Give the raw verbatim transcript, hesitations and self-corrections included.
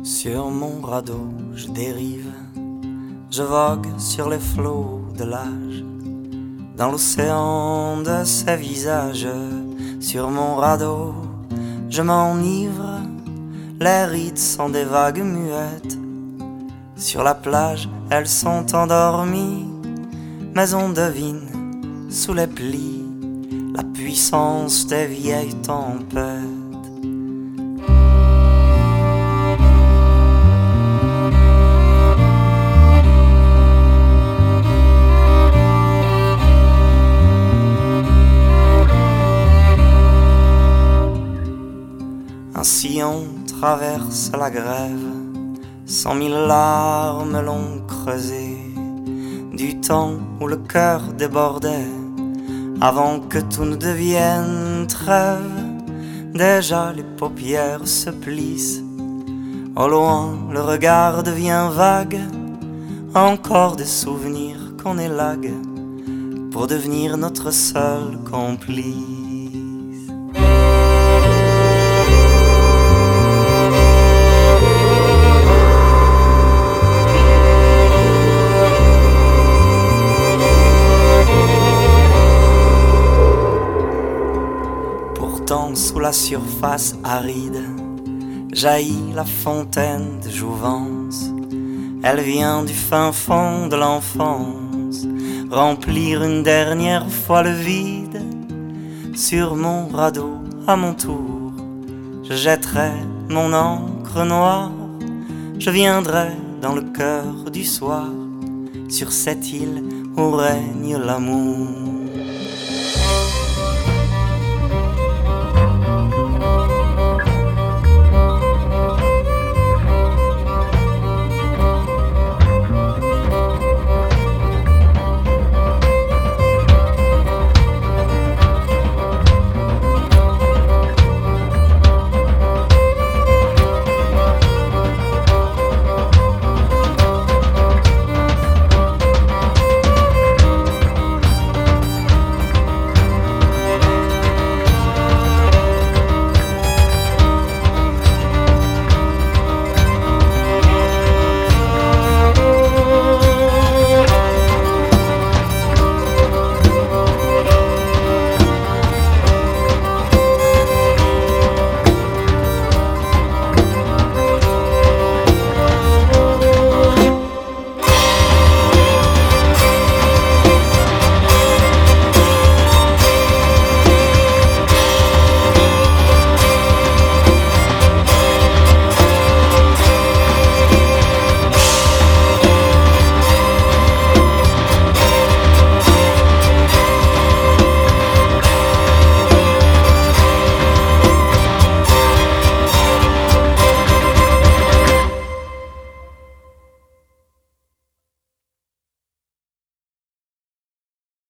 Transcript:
Sur mon radeau, je dérive, je vogue sur les flots de l'âge, dans l'océan de ces visages. Sur mon radeau, je m'enivre, les rides sont des vagues muettes. Sur la plage, elles sont endormies, mais on devine sous les plis la puissance des vieilles tempêtes. Ainsi on traverse la grève, cent mille larmes l'ont creusé, du temps où le cœur débordait, avant que tout ne devienne trêve. Déjà les paupières se plissent, au loin le regard devient vague, encore des souvenirs qu'on élague, pour devenir notre seul complice. Pourtant sous la surface aride jaillit la fontaine de jouvence. Elle vient du fin fond de l'enfance, remplir une dernière fois le vide. Sur mon radeau, à mon tour, je jetterai mon encre noire. Je viendrai dans le cœur du soir, sur cette île où règne l'amour.